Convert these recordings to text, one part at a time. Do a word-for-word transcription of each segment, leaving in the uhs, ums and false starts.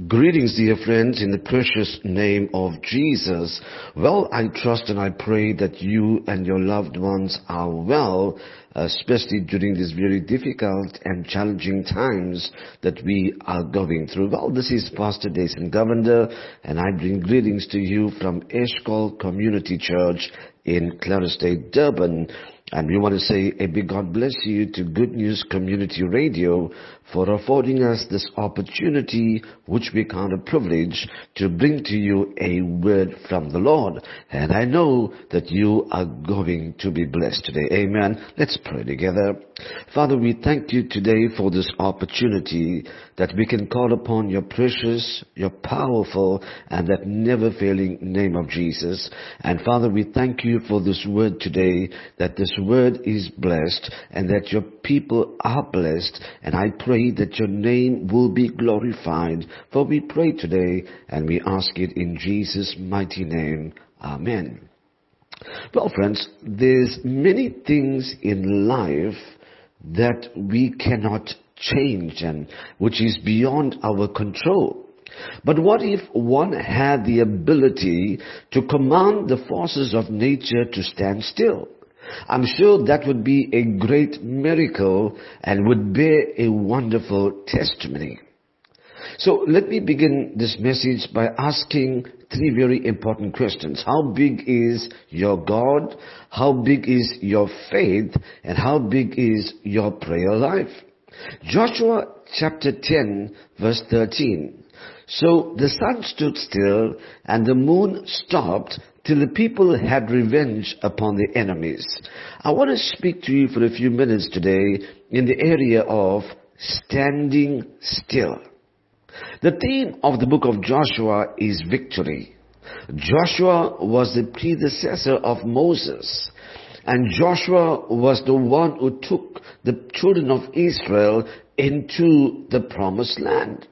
Greetings, dear friends, in the precious name of Jesus. Well, I trust and I pray that you and your loved ones are well, especially during these very difficult and challenging times that we are going through. Well, this is Pastor Dason Governor, and I bring greetings to you from Eshcol Community Church in Clara State, Durban. And we want to say a big God bless you to Good News Community Radio for affording us this opportunity, which we count a privilege, to bring to you a word from the Lord. And I know that you are going to be blessed today. Amen. Let's pray together. Father, we thank you today for this opportunity that we can call upon your precious, your powerful, and that never failing name of Jesus. And Father, we thank you for this word today, that this word is blessed and that your people are blessed. And I pray that your name will be glorified. For we pray today and we ask it in Jesus' mighty name. Amen. Well, friends, there's many things in life that we cannot change and which is beyond our control. But what if one had the ability to command the forces of nature to stand still? I'm sure that would be a great miracle and would bear a wonderful testimony. So let me begin this message by asking three very important questions. How big is your God? How big is your faith? And how big is your prayer life? Joshua chapter ten verse thirteen. So the sun stood still and the moon stopped till the people had revenge upon the enemies. I want to speak to you for a few minutes today in the area of standing still. The theme of the book of Joshua is victory. Joshua was the predecessor of Moses, and Joshua was the one who took the children of Israel into the promised land.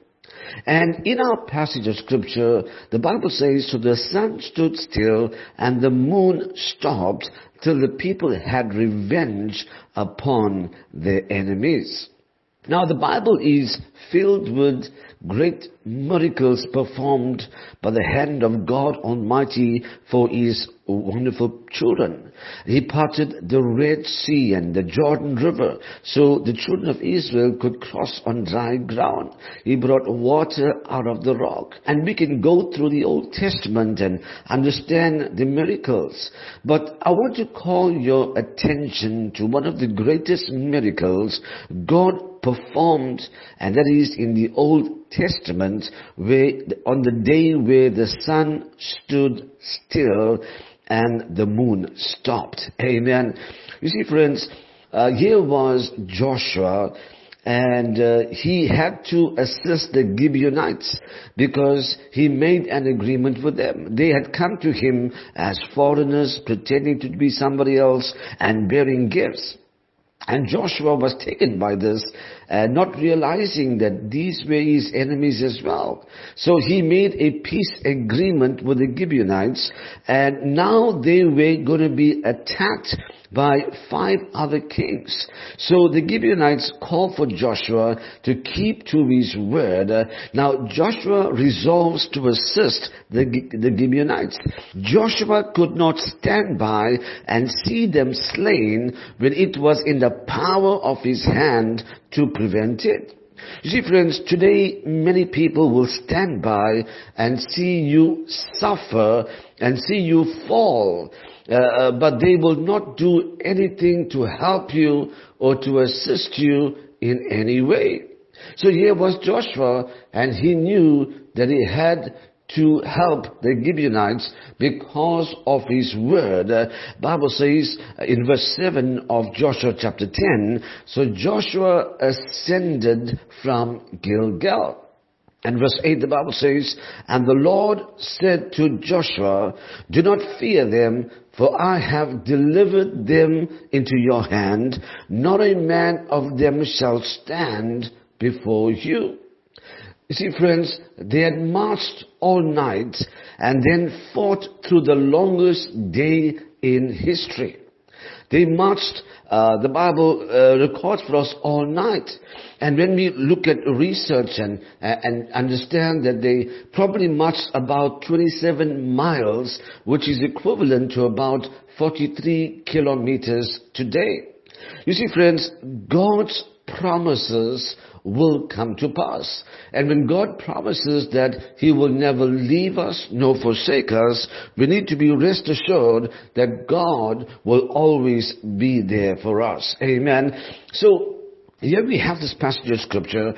And in our passage of scripture, the Bible says, so the sun stood still and the moon stopped till the people had revenge upon their enemies. Now the Bible is filled with great miracles performed by the hand of God Almighty for His wonderful children. He parted the Red Sea and the Jordan River so the children of Israel could cross on dry ground. He brought water out of the rock. And we can go through the Old Testament and understand the miracles. But I want to call your attention to one of the greatest miracles God performed, and that is in the Old Testament, where on the day where the sun stood still and the moon stopped. Amen. You see, friends, uh, here was Joshua, and uh, he had to assist the Gibeonites because he made an agreement with them. They had come to him as foreigners, pretending to be somebody else and bearing gifts. And Joshua was taken by this, uh, not realizing that these were his enemies as well. So he made a peace agreement with the Gibeonites, and now they were going to be attacked by five other kings. So the Gibeonites called for Joshua to keep to his word. Uh, now Joshua resolves to assist the, the Gibeonites. Joshua could not stand by and see them slain when it was in the power of his hand to prevent it. You see, friends, today many people will stand by and see you suffer and see you fall. Uh, but they will not do anything to help you or to assist you in any way. So here was Joshua, and he knew that he had to help the Gibeonites because of his word. Uh, Bible says in verse seven of Joshua chapter ten, so Joshua ascended from Gilgal. And verse eight, the Bible says, and the Lord said to Joshua, do not fear them, for I have delivered them into your hand. Not a man of them shall stand before you. You see, friends, they had marched all night and then fought through the longest day in history. They marched, uh, the Bible uh, records for us, all night. And when we look at research and, uh, and understand that they probably marched about twenty-seven miles, which is equivalent to about forty-three kilometers today. You see, friends, God's promises will come to pass. And when God promises that He will never leave us nor forsake us, we need to be rest assured that God will always be there for us. Amen. So, here we have this passage of scripture,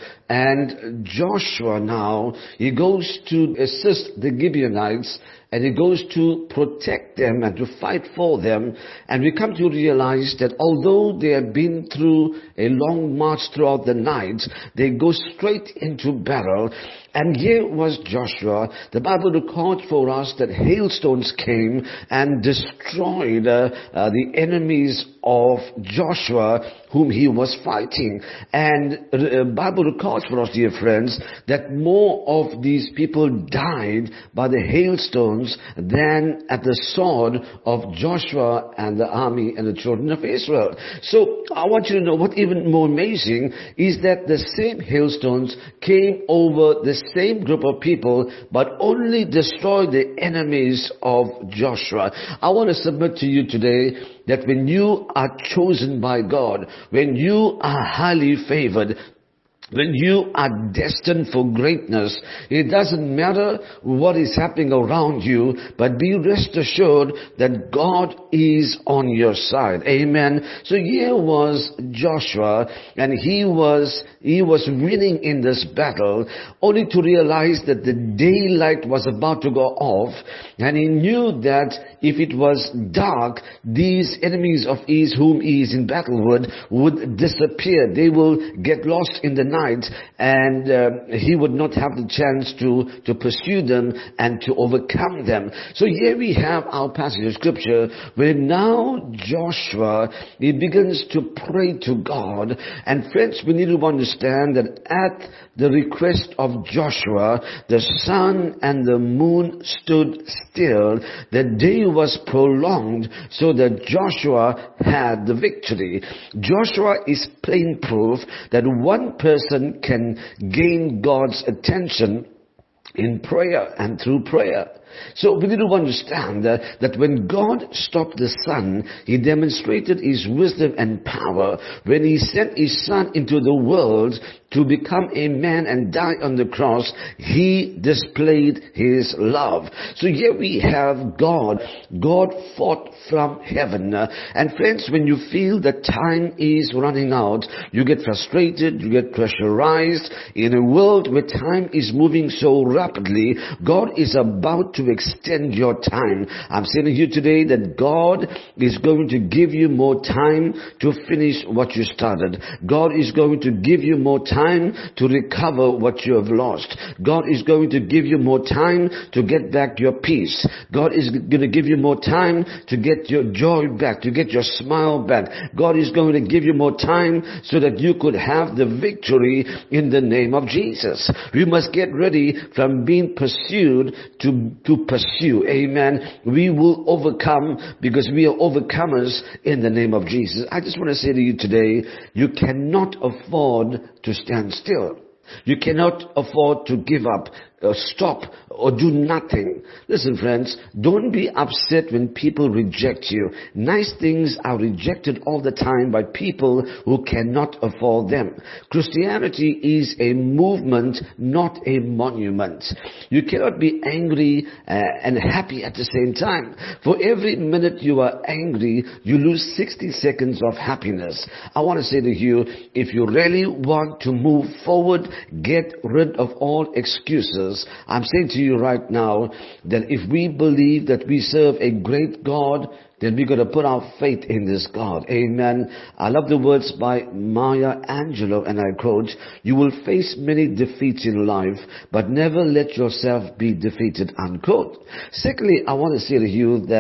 and Joshua now, he goes to assist the Gibeonites, and he goes to protect them and to fight for them. And we come to realize that although they have been through a long march throughout the night, they go straight into battle. And here was Joshua. The Bible records for us that hailstones came and destroyed uh, uh, the enemies of Joshua whom he was fighting. And the uh, Bible records for us, dear friends, that more of these people died by the hailstones than at the sword of Joshua and the army and the children of Israel. So I want you to know what even more amazing is that the same hailstones came over the same group of people, but only destroyed the enemies of Joshua. I want to submit to you today that when you are chosen by God, when you are highly favored, when you are destined for greatness, it doesn't matter what is happening around you, but be rest assured that God is on your side. Amen. So here was Joshua, and he was he was winning in this battle, only to realize that the daylight was about to go off, and he knew that if it was dark, these enemies of his whom he is in battle with would disappear. They will get lost in the night. And uh, he would not have the chance to, to pursue them and to overcome them. So here we have our passage of scripture where now Joshua, he begins to pray to God. And friends, we need to understand that at the request of Joshua, the sun and the moon stood still. The day was prolonged so that Joshua had the victory. Joshua is plain proof that one person can gain God's attention in prayer and through prayer. So we need to understand that, that when God stopped the sun, He demonstrated His wisdom and power. When He sent His Son into the world to become a man and die on the cross, He displayed His love. So here we have God. God fought from heaven. And friends, when you feel that time is running out, you get frustrated, you get pressurized. In a world where time is moving so rapidly, God is about to extend your time. I'm saying to you today that God is going to give you more time to finish what you started. God is going to give you more time to recover what you have lost. God is going to give you more time to get back your peace. God is going to give you more time to get your joy back, to get your smile back. God is going to give you more time so that you could have the victory in the name of Jesus. We must get ready from being pursued to, to pursue. Amen. We will overcome because we are overcomers in the name of Jesus. I just want to say to you today, you cannot afford to stand still. You cannot afford to give up, or stop, or do nothing. Listen, friends, don't be upset when people reject you. Nice things are rejected all the time by people who cannot afford them. Christianity is a movement, not a monument. You cannot be angry uh, and happy at the same time. For every minute you are angry, you lose sixty seconds of happiness. I want to say to you, if you really want to move forward, get rid of all excuses. I'm saying to you right now that if we believe that we serve a great God, then we're going to put our faith in this God. Amen. I love the words by Maya Angelou, and I quote, "You will face many defeats in life, but never let yourself be defeated," unquote. Secondly, I want to say to you that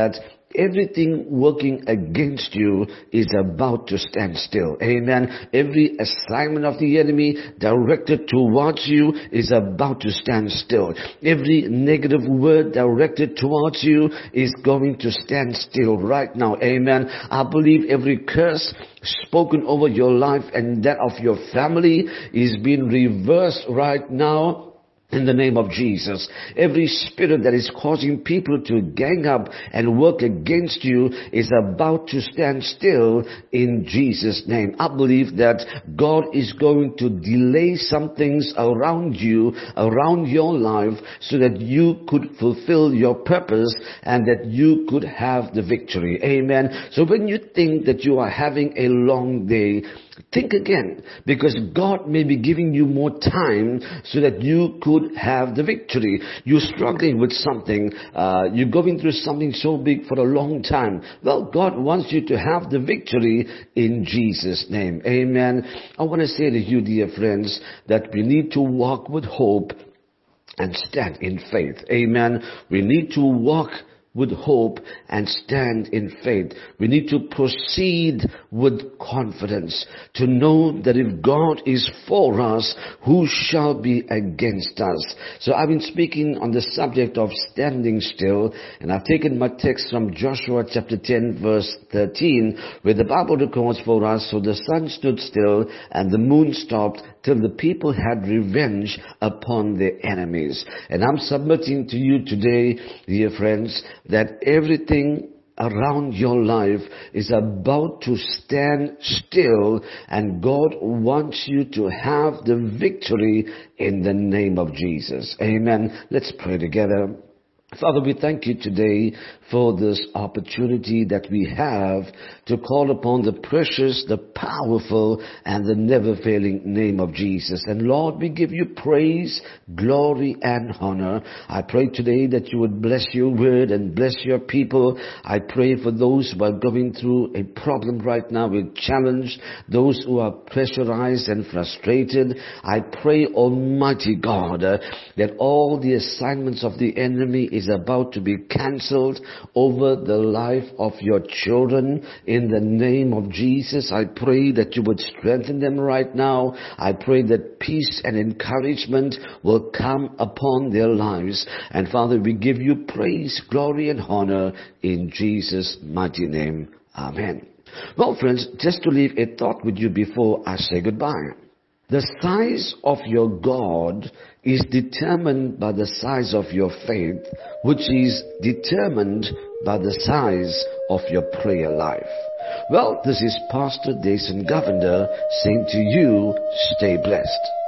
everything working against you is about to stand still. Amen. Every assignment of the enemy directed towards you is about to stand still. Every negative word directed towards you is going to stand still right now. Amen. I believe every curse spoken over your life and that of your family is being reversed right now. In the name of Jesus, every spirit that is causing people to gang up and work against you is about to stand still in Jesus' name. I believe that God is going to delay some things around you, around your life, so that you could fulfill your purpose and that you could have the victory. Amen. So when you think that you are having a long day, think again, because God may be giving you more time so that you could have the victory. You're struggling with something, uh, you're going through something so big for a long time. Well, God wants you to have the victory in Jesus' name. Amen. I want to say to you, dear friends, that we need to walk with hope and stand in faith. Amen. We need to walk with hope and stand in faith. We need to proceed with confidence to know that if God is for us, who shall be against us? So I've been speaking on the subject of standing still, and I've taken my text from Joshua chapter ten verse thirteen, where the Bible records for us, so the sun stood still and the moon stopped till the people had revenge upon their enemies. And I'm submitting to you today, dear friends, that everything around your life is about to stand still, and God wants you to have the victory in the name of Jesus. Amen. Let's pray together. Father, we thank you today for this opportunity that we have to call upon the precious, the powerful, and the never-failing name of Jesus. And Lord, we give you praise, glory, and honor. I pray today that you would bless your word and bless your people. I pray for those who are going through a problem right now with challenge, those who are pressurized and frustrated. I pray, Almighty God, uh, that all the assignments of the enemy is about to be cancelled over the life of your children. In the name of Jesus, I pray that you would strengthen them right now. I pray that peace and encouragement will come upon their lives. And Father, we give you praise, glory, and honor in Jesus' mighty name. Amen. Well, friends, just to leave a thought with you before I say goodbye. The size of your God is determined by the size of your faith, which is determined by the size of your prayer life. Well, this is Pastor Dason Govender saying to you, stay blessed.